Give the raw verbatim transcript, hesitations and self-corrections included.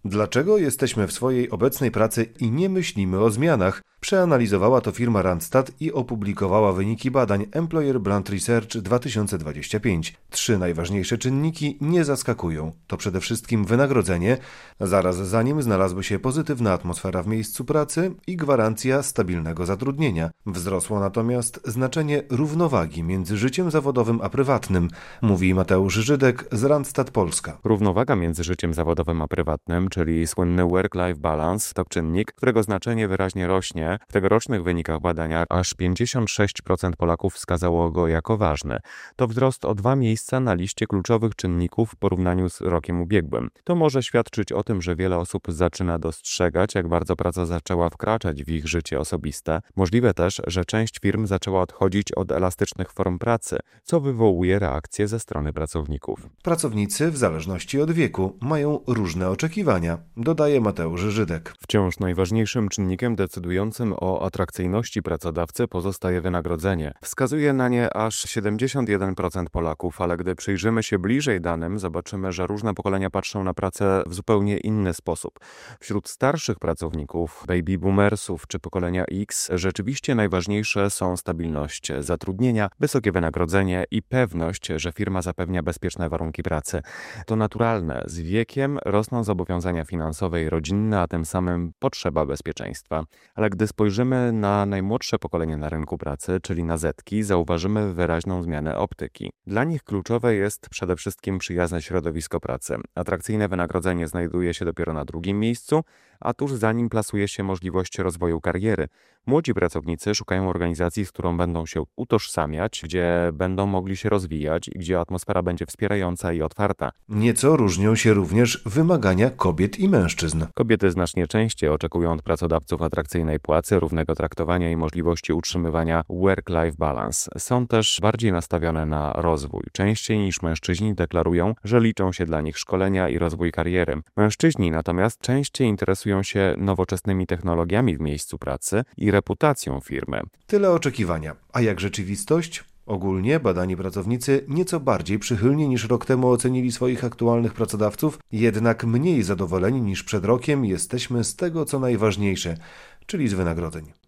Dlaczego jesteśmy w swojej obecnej pracy i nie myślimy o zmianach? Przeanalizowała to firma Randstad i opublikowała wyniki badań Employer Brand Research dwa tysiące dwudziesty piąty. Trzy najważniejsze czynniki nie zaskakują. To przede wszystkim wynagrodzenie, zaraz za nim znalazły się pozytywna atmosfera w miejscu pracy i gwarancja stabilnego zatrudnienia. Wzrosło natomiast znaczenie równowagi między życiem zawodowym a prywatnym, mówi Mateusz Żydek z Randstad Polska. Równowaga między życiem zawodowym a prywatnym, czyli słynny work-life balance, to czynnik, którego znaczenie wyraźnie rośnie. W tegorocznych wynikach badania aż pięćdziesiąt sześć procent Polaków wskazało go jako ważny. To wzrost o dwa miejsca na liście kluczowych czynników w porównaniu z rokiem ubiegłym. To może świadczyć o tym, że wiele osób zaczyna dostrzegać, jak bardzo praca zaczęła wkraczać w ich życie osobiste. Możliwe też, że część firm zaczęła odchodzić od elastycznych form pracy, co wywołuje reakcje ze strony pracowników. Pracownicy, w zależności od wieku, mają różne oczekiwania, dodaje Mateusz Żydek. Wciąż najważniejszym czynnikiem decydującym o atrakcyjności pracodawcy pozostaje wynagrodzenie. Wskazuje na nie aż siedemdziesiąt jeden procent Polaków, ale gdy przyjrzymy się bliżej danym, zobaczymy, że różne pokolenia patrzą na pracę w zupełnie inny sposób. Wśród starszych pracowników, baby boomersów czy pokolenia X, rzeczywiście najważniejsze są stabilność zatrudnienia, wysokie wynagrodzenie i pewność, że firma zapewnia bezpieczne warunki pracy. To naturalne. Z wiekiem rosną zobowiązania finansowe i rodzinne, a tym samym potrzeba bezpieczeństwa. Ale gdy spojrzymy na najmłodsze pokolenie na rynku pracy, czyli na zetki, zauważymy wyraźną zmianę optyki. Dla nich kluczowe jest przede wszystkim przyjazne środowisko pracy. Atrakcyjne wynagrodzenie znajduje się dopiero na drugim miejscu, a tuż za nim plasuje się możliwość rozwoju kariery. Młodzi pracownicy szukają organizacji, z którą będą się utożsamiać, gdzie będą mogli się rozwijać i gdzie atmosfera będzie wspierająca i otwarta. Nieco różnią się również wymagania kobiet i mężczyzn. Kobiety znacznie częściej oczekują od pracodawców atrakcyjnej płacy, równego traktowania i możliwości utrzymywania work-life balance. Są też bardziej nastawione na rozwój. Częściej niż mężczyźni deklarują, że liczą się dla nich szkolenia i rozwój kariery. Mężczyźni natomiast częściej interesują się nowoczesnymi technologiami w miejscu pracy i reputacją firmy. Tyle oczekiwania. A jak rzeczywistość? Ogólnie badani pracownicy nieco bardziej przychylnie niż rok temu ocenili swoich aktualnych pracodawców, jednak mniej zadowoleni niż przed rokiem jesteśmy z tego, co najważniejsze, czyli z wynagrodzeń.